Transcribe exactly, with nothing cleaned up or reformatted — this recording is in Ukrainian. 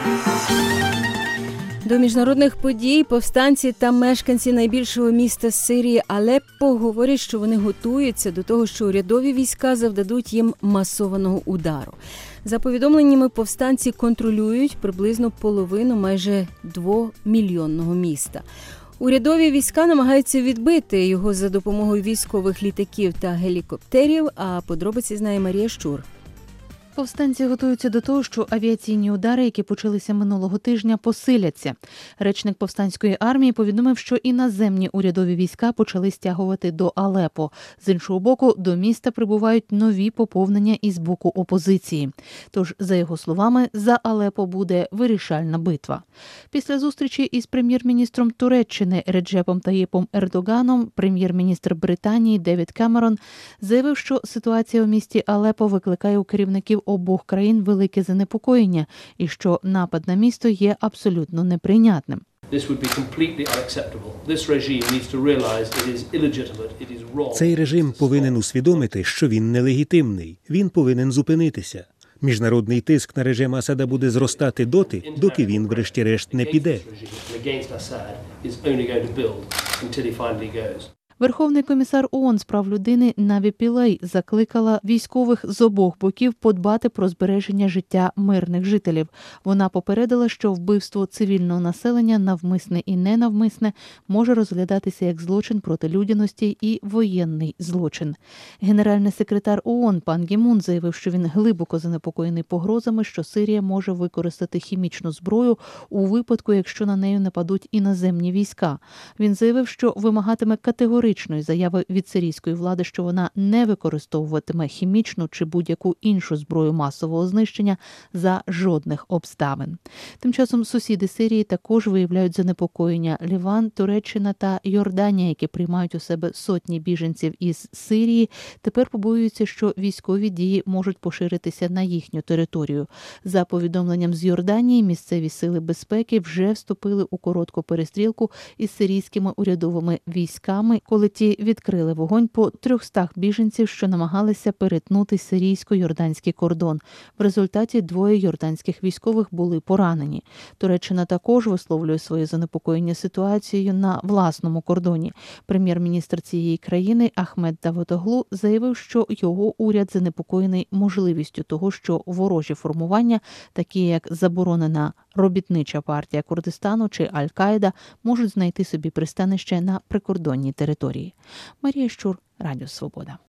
До міжнародних подій повстанці та мешканці найбільшого міста Сирії Алеппо говорять, що вони готуються до того, що урядові війська завдадуть їм масованого удару. За повідомленнями, повстанці контролюють приблизно половину майже двомільйонного міста. Урядові війська намагаються відбити його за допомогою військових літаків та гелікоптерів, а подробиці знає Марія Щур. Повстанці готуються до того, що авіаційні удари, які почалися минулого тижня, посиляться. Речник повстанської армії повідомив, що іноземні урядові війська почали стягувати до Алеппо. З іншого боку, до міста прибувають нові поповнення із боку опозиції. Тож, за його словами, за Алеппо буде вирішальна битва. Після зустрічі із прем'єр-міністром Туреччини Реджепом Таїпом Ердоганом прем'єр-міністр Британії Девід Кемерон заявив, що ситуація у місті Алеппо викликає у керівників обох країн велике занепокоєння і що напад на місто є абсолютно неприйнятним. Цей режим повинен усвідомити, що він нелегітимний. Він повинен зупинитися. Міжнародний тиск на режим Асада буде зростати доти, доки він врешті-решт не піде. Верховний комісар ООН з прав людини Наві Пілей закликала військових з обох боків подбати про збереження життя мирних жителів. Вона попередила, що вбивство цивільного населення, навмисне і ненавмисне, може розглядатися як злочин проти людяності і воєнний злочин. Генеральний секретар ООН пан Гі Мун заявив, що він глибоко занепокоєний погрозами, що Сирія може використати хімічну зброю у випадку, якщо на неї нападуть іноземні війська. Він заявив, що вимагатиме категоричної заяви від сирійської влади, що вона не використовуватиме хімічну чи будь-яку іншу зброю масового знищення за жодних обставин. Тим часом сусіди Сирії також виявляють занепокоєння. Ліван, Туреччина та Йорданія, які приймають у себе сотні біженців із Сирії, тепер побоюються, що військові дії можуть поширитися на їхню територію. За повідомленням з Йорданії, місцеві сили безпеки вже вступили у коротку перестрілку із сирійськими урядовими військами, коли ті відкрили вогонь по трьохстах біженців, що намагалися перетнути сирійсько-йорданський кордон. В результаті двоє йорданських військових були поранені. Туреччина також висловлює своє занепокоєння ситуацією на власному кордоні. Прем'єр-міністр цієї країни Ахмед Давутоглу заявив, що його уряд занепокоєний можливістю того, що ворожі формування, такі як заборонена робітнича партія Курдистану чи Аль-Каїда, можуть знайти собі пристанище на прикордонній території. Марія Щур, Радіо Свобода.